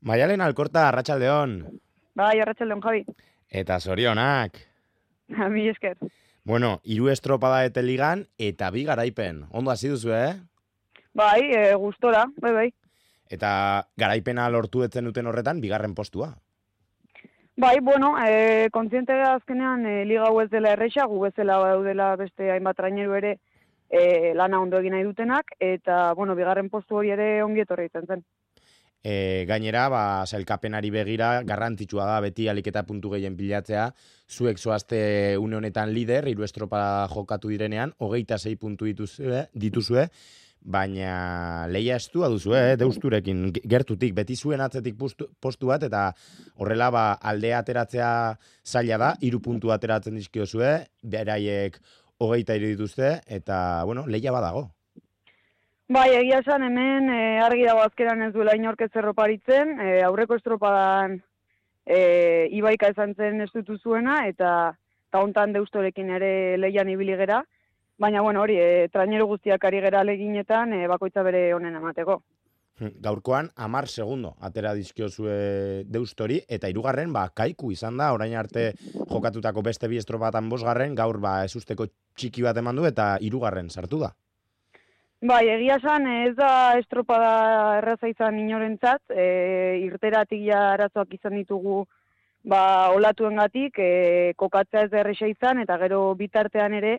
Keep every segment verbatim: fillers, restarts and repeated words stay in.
Maialen Alkorta, arratsaldeon. Bai, arratsaldeon, Javi. Eta zorionak. Mi esker. Bueno, hiru estropada ete ligan eta bi garaipen. Ondo hasi duzu, eh? Bai, e, gustora, bai, bai. Eta garaipena lortu etzen duten horretan, bigarren postua. Bai, bueno, e, kontziente gara azkenean e, liga hau ez dela erresa, gu bezala daudela beste hainbat traineru ere e, lana ondo egin nahi dutenak, eta, bueno, bigarren postu hori ere ongi etorri izan zen. E, gainera, ba, sailkapenari begira, garrantzitsua da beti aliketa puntu gehien pilatzea. Zuek zoazte une honetan lider, hiru estropa jokatu direnean, hogeita sei puntu dituzue, dituzue baina leia estua duzu, eh, deusturekin, gertutik, beti zuen atzetik postu, postu bat, eta horrela ba, aldea ateratzea zaila da, hiru puntu ateratzen dizkiozue, beraiek hogeita hiru dituzte, eta, bueno, leia badago. Bai, egia esan hemen e, argi dago azkeran ez duela inork ez erroparitzen, e, aurreko estropadan e, Ibaika esan zen estutu zuena, eta eta hontan deustorekin ere leian ibili gera, baina bueno, hori, e, traineru guztiak ari gera leginetan e, bakoitza bere honen emateko. Gaurkoan hamar segundo atera dizkiozue deustori, eta hirugarren ba kaiku izan da, orain arte jokatutako beste bi estropatan bosgarren, gaur ba ezusteko txiki bat eman du eta hirugarren sartu da. Bai, egia esan ez da estropada erraza izan inorentzat, e, irteratik ja arazoak izan ditugu ba, olatuengatik, e, kokatzea ez da erresa izan, eta gero bitartean ere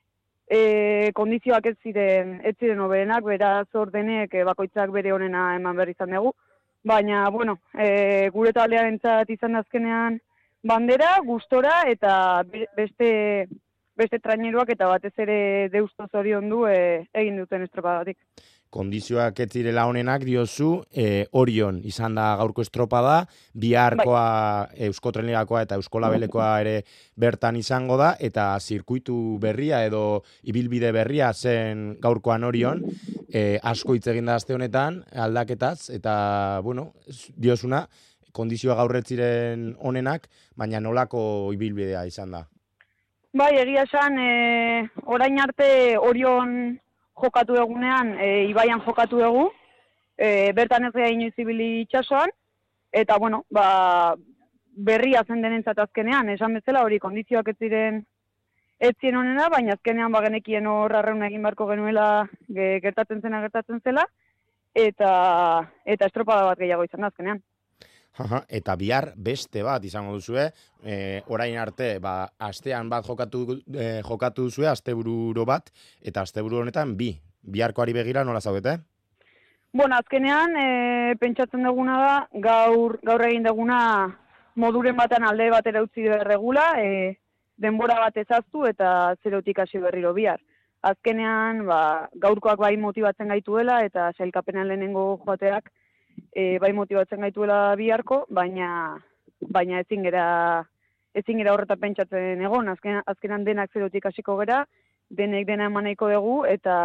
e, kondizioak ez ziren, ez ziren hoberenak, beraz ordenek e, bakoitzak bere honena eman behar izan dugu. Baina, bueno, e, gure taldearentzat izan da azkenean bandera, gustora, eta beste... beste traineruak eta batez ere deusto zorion du e, egin duten estropadatik. Kondizioak ez zirela honenak diozu, e, Orion izan da gaurko estropada, biharkoa bai. Euskotrenerakoa eta Euskolabelekoa ere bertan izango da, eta zirkuitu berria edo ibilbide berria zen gaurkoan Orion, e, asko hitz egin da aste honetan, aldaketaz, eta, bueno, diosuna, kondizioa gaur ez ziren honenak, baina nolako ibilbidea izan da. Bai, egia esan, e, orain arte Orion jokatu egunean, e, Ibaian jokatu dugu, e, bertan ez gara inoiz ibili itxasoan, eta, bueno, ba, berria zen denentzat azkenean, esan bezala hori kondizioak ez ziren ez ziren honena, baina azkenean ba, genekien hor arreuna egin beharko genuela gertatzen zena gertatzen zela, eta, eta estropada bat gehiago izan da azkenean. Aha, eta bihar beste bat izango duzue, e, orain arte, ba, astean bat jokatu, e, jokatu duzue, astebururo bat, eta asteburu honetan bi. Biharkoari begira nola zaudete? Bueno, azkenean, e, pentsatzen duguna da, gaur, gaur egin duguna moduren batean alde batera utzi berregula, e, denbora bat ezaztu eta zerotik hasi berriro bihar. Azkenean, ba, gaurkoak bai motibatzen gaituela, eta sailkapenean lehenengo joateak, E, bai motibatzen gaituela biharko, baina baina ezin gera ezin gera horretan pentsatzen egon, azken, azkenan denak zerotik hasiko gera, denek dena emaneko dugu eta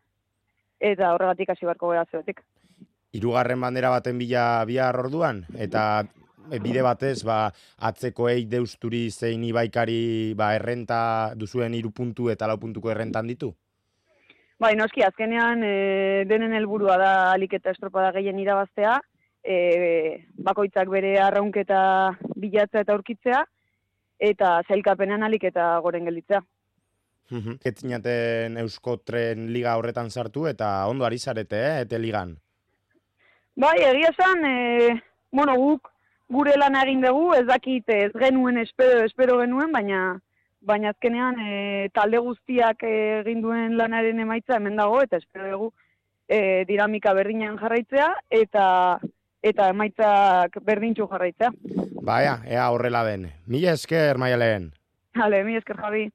eta horregatik hasi beharko gera zerotik. Hirugarren bandera baten bila bihar orduan, eta bide batez ba atzekoei deusturi zein Ibaikari ba errenta duzuen hiru puntu eta lau puntuko errentan ditu. Bai, noski, azkenean e, denen helburua da alik eta estropada gehien irabaztea, e, bakoitzak bere arraunketa bilatzea eta aurkitzea, eta zailkapenean alik eta goren gelditzea. Ketzinaten Euskotren liga horretan sartu, eta ondo ari zarete, eh, ete ligan? Bai, egia esan, e, bueno, guk gure lana egin dugu, ez dakit ez genuen espero, espero genuen, baina... baina azkenean e, talde guztiak egin duen lanaren emaitza hemen dago, eta espero dugu e, dinamika berdinean jarraitzea, eta eta emaitzak berdintxu jarraitzea. Baia, ea horrela den. Mila esker, Maialen. Hale, mila esker, Javi.